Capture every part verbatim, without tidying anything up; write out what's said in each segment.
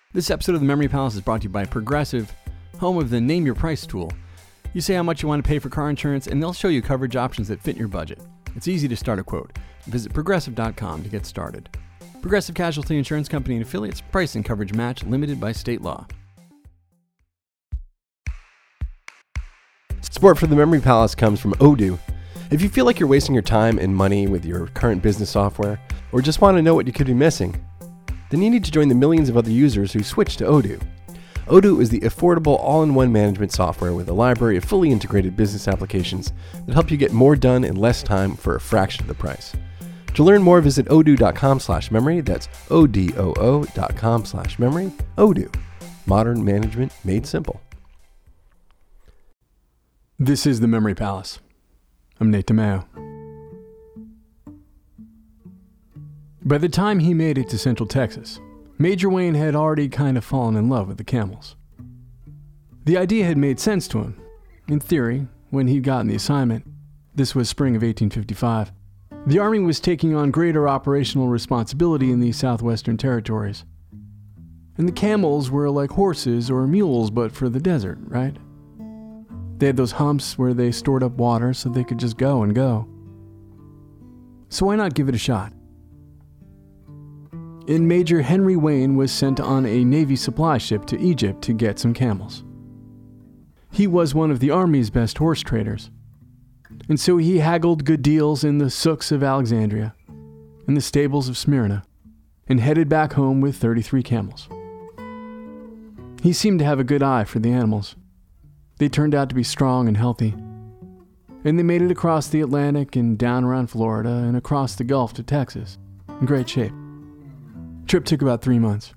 This episode of the Memory Palace is brought to you by Progressive, home of the Name Your Price tool. You say how much you want to pay for car insurance, and they'll show you coverage options that fit your budget. It's easy to start a quote. Visit progressive dot com to get started. Progressive Casualty Insurance Company and Affiliates. Price and coverage match limited by state law. Support for the Memory Palace comes from Odoo. If you feel like you're wasting your time and money with your current business software, or just want to know what you could be missing, then you need to join the millions of other users who switch to Odoo. Odoo is the affordable all-in-one management software with a library of fully integrated business applications that help you get more done in less time for a fraction of the price. To learn more, visit odoo dot com slash memory. That's O D O O dot com slash memory. Odoo. Modern management made simple. This is the Memory Palace. I'm Nate DeMeo. By the time he made it to Central Texas, Major Wayne had already kind of fallen in love with the camels. The idea had made sense to him. In theory, when he'd gotten the assignment, this was spring of eighteen fifty-five, the Army was taking on greater operational responsibility in the southwestern territories. And the camels were like horses or mules, but for the desert, right? They had those humps where they stored up water so they could just go and go. So why not give it a shot? And Major Henry Wayne was sent on a Navy supply ship to Egypt to get some camels. He was one of the Army's best horse traders, and so he haggled good deals in the souks of Alexandria and the stables of Smyrna, and headed back home with thirty-three camels. He seemed to have a good eye for the animals. They turned out to be strong and healthy, and they made it across the Atlantic and down around Florida and across the Gulf to Texas in great shape. Trip took about three months.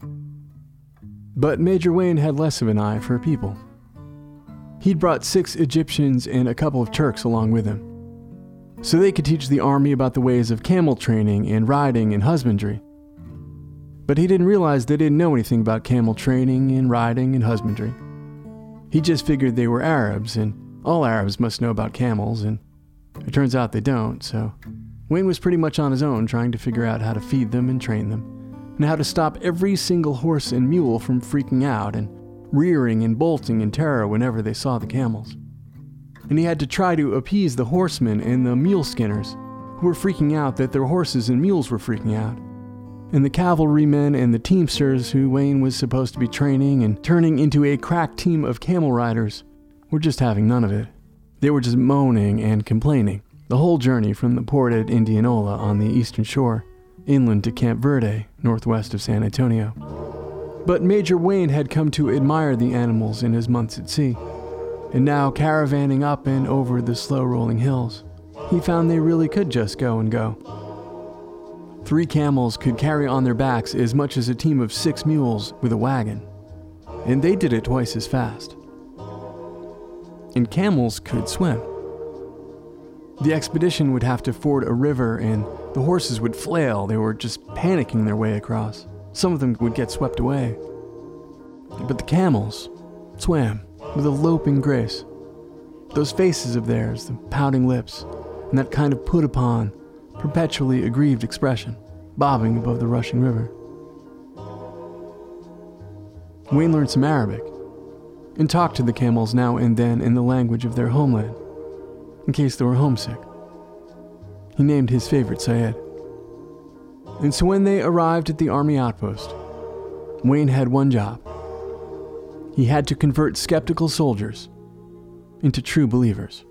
But Major Wayne had less of an eye for people. He'd brought six Egyptians and a couple of Turks along with him, so they could teach the Army about the ways of camel training and riding and husbandry. But he didn't realize they didn't know anything about camel training and riding and husbandry. He just figured they were Arabs, and all Arabs must know about camels, and it turns out they don't, so Wayne was pretty much on his own trying to figure out how to feed them and train them, and how to stop every single horse and mule from freaking out and rearing and bolting in terror whenever they saw the camels. And he had to try to appease the horsemen and the mule skinners, who were freaking out that their horses and mules were freaking out, and the cavalrymen and the teamsters who Wayne was supposed to be training and turning into a crack team of camel riders were just having none of it. They were just moaning and complaining the whole journey from the port at Indianola on the eastern shore, inland to Camp Verde, northwest of San Antonio. But Major Wayne had come to admire the animals in his months at sea, and now caravanning up and over the slow-rolling hills, he found they really could just go and go. Three camels could carry on their backs as much as a team of six mules with a wagon, and they did it twice as fast. And camels could swim. The expedition would have to ford a river, and the horses would flail. They were just panicking their way across. Some of them would get swept away. But the camels swam with a loping grace. Those faces of theirs, the pouting lips, and that kind of put-upon, perpetually aggrieved expression, bobbing above the rushing river. Wayne learned some Arabic, and talked to the camels now and then in the language of their homeland, in case they were homesick. He named his favorite Syed. And so when they arrived at the Army outpost, Wayne had one job. He had to convert skeptical soldiers into true believers.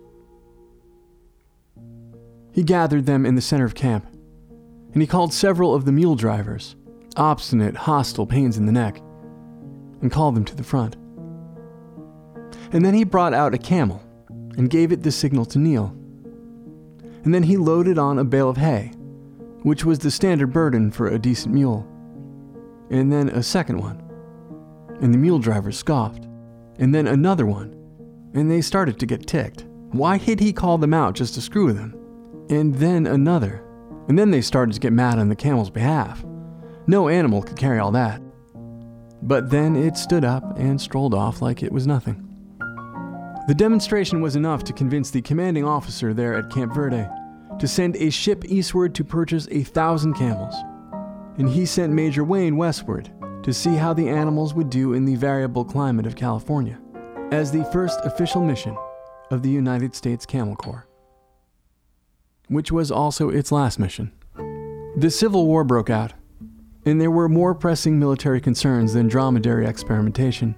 He gathered them in the center of camp, and he called several of the mule drivers, obstinate, hostile pains in the neck, and called them to the front. And then he brought out a camel and gave it the signal to kneel. And then he loaded on a bale of hay, which was the standard burden for a decent mule. And then a second one, and the mule drivers scoffed. And then another one, and they started to get ticked. Why had he called them out just to screw with them? And then another, and then they started to get mad on the camel's behalf. No animal could carry all that. But then it stood up and strolled off like it was nothing. The demonstration was enough to convince the commanding officer there at Camp Verde to send a ship eastward to purchase a thousand camels, and he sent Major Wayne westward to see how the animals would do in the variable climate of California, as the first official mission of the United States Camel Corps, which was also its last mission. The Civil War broke out, and there were more pressing military concerns than dromedary experimentation.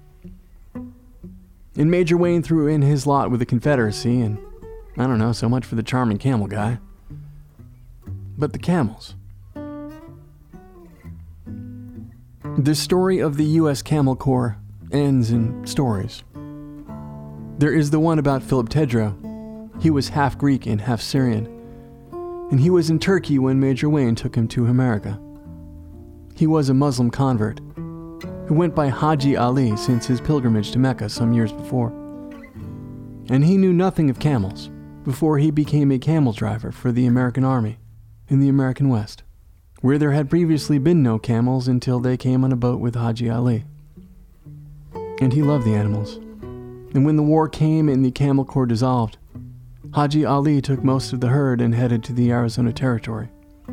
And Major Wayne threw in his lot with the Confederacy, and I don't know, so much for the charming camel guy. But the camels. The story of the U S Camel Corps ends in stories. There is the one about Philip Tedrow. He was half Greek and half Syrian, and he was in Turkey when Major Wayne took him to America. He was a Muslim convert who went by Haji Ali since his pilgrimage to Mecca some years before. And he knew nothing of camels before he became a camel driver for the American Army in the American West, where there had previously been no camels until they came on a boat with Haji Ali. And he loved the animals. And when the war came and the Camel Corps dissolved, Haji Ali took most of the herd and headed to the Arizona Territory.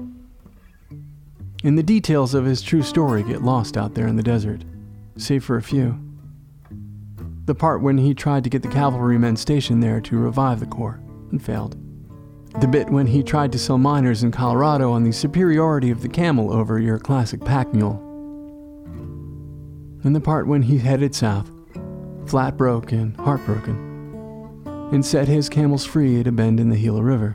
And the details of his true story get lost out there in the desert, save for a few. The part when he tried to get the cavalrymen stationed there to revive the Corps and failed. The bit when he tried to sell miners in Colorado on the superiority of the camel over your classic pack mule. And the part when he headed south, flat broke and heartbroken, and set his camels free at a bend in the Gila River.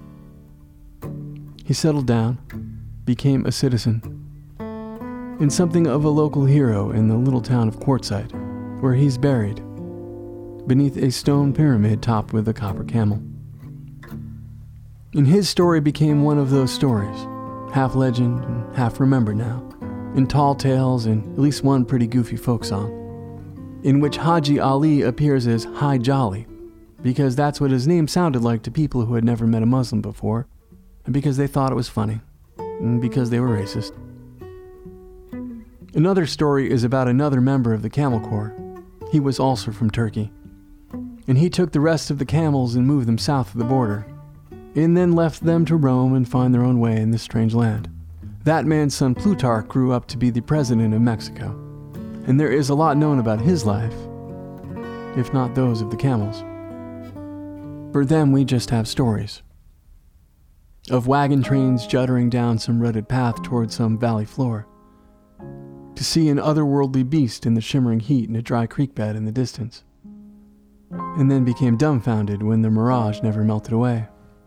He settled down, became a citizen, and something of a local hero in the little town of Quartzsite, where he's buried, beneath a stone pyramid topped with a copper camel. And his story became one of those stories, half legend and half remembered now, in tall tales and at least one pretty goofy folk song, in which Haji Ali appears as Hi Jolly, because that's what his name sounded like to people who had never met a Muslim before, and because they thought it was funny, and because they were racist. Another story is about another member of the Camel Corps. He was also from Turkey, and he took the rest of the camels and moved them south of the border, and then left them to roam and find their own way in this strange land. That man's son Plutarch grew up to be the president of Mexico, and there is a lot known about his life, if not those of the camels. For them, we just have stories of wagon trains juddering down some rutted path toward some valley floor, to see an otherworldly beast in the shimmering heat in a dry creek bed in the distance, and then became dumbfounded when the mirage never melted away.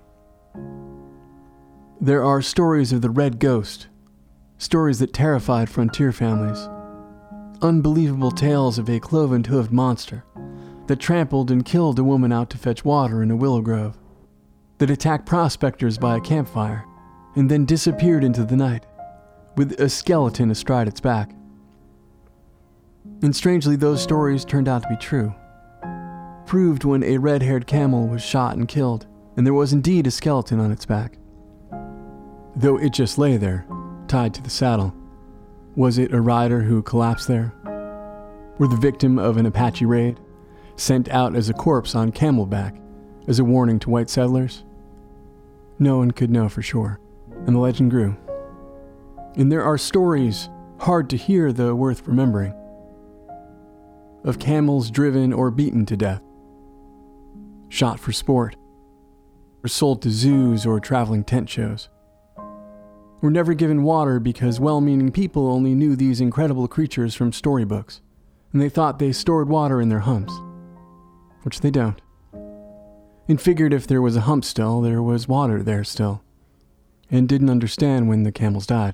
There are stories of the Red Ghost, stories that terrified frontier families, unbelievable tales of a cloven-hooved monster that trampled and killed a woman out to fetch water in a willow grove, that attacked prospectors by a campfire and then disappeared into the night, with a skeleton astride its back. And strangely, those stories turned out to be true, proved when a red-haired camel was shot and killed, and there was indeed a skeleton on its back. Though it just lay there, tied to the saddle. Was it a rider who collapsed there? Or the victim of an Apache raid, sent out as a corpse on camelback, as a warning to white settlers? No one could know for sure, and the legend grew. And there are stories, hard to hear though worth remembering, of camels driven or beaten to death, shot for sport, or sold to zoos or traveling tent shows. Were never given water because well-meaning people only knew these incredible creatures from storybooks, and they thought they stored water in their humps, which they don't, and figured if there was a hump still, there was water there still, and didn't understand when the camels died.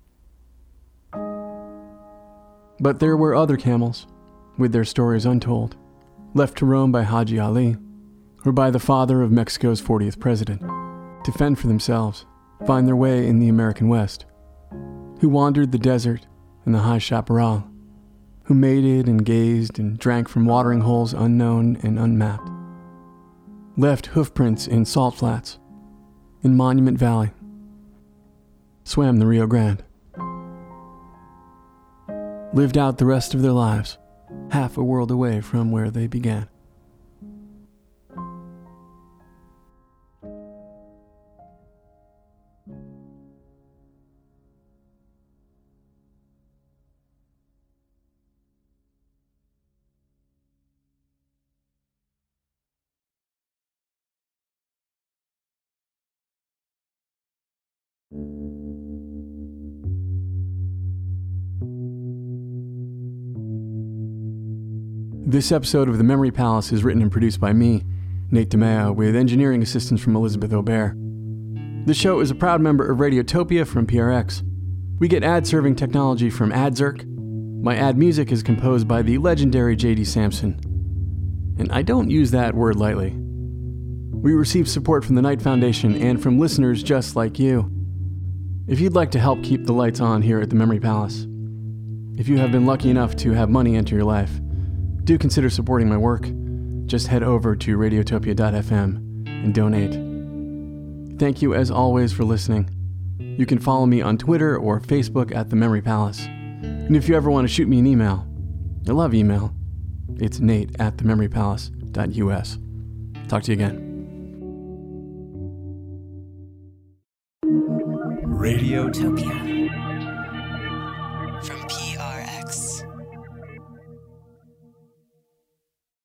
But there were other camels, with their stories untold, left to roam by Haji Ali, or by the father of Mexico's fortieth president, to fend for themselves, find their way in the American West, who wandered the desert and the high chaparral, who mated and gazed and drank from watering holes unknown and unmapped, left hoofprints in salt flats, in Monument Valley, swam the Rio Grande, lived out the rest of their lives, half a world away from where they began. This episode of The Memory Palace is written and produced by me, Nate DeMeo, with engineering assistance from Elizabeth Aubert. The show is a proud member of Radiotopia from P R X. We get ad-serving technology from AdZerk. My ad music is composed by the legendary J D Sampson. And I don't use that word lightly. We receive support from the Knight Foundation and from listeners just like you. If you'd like to help keep the lights on here at the Memory Palace, if you have been lucky enough to have money enter your life, do consider supporting my work. Just head over to radiotopia dot f m and donate. Thank you as always for listening. You can follow me on Twitter or Facebook at The Memory Palace. And if you ever want to shoot me an email, I love email. It's nate at the memory palace dot u s. Talk to you again. Radiotopia.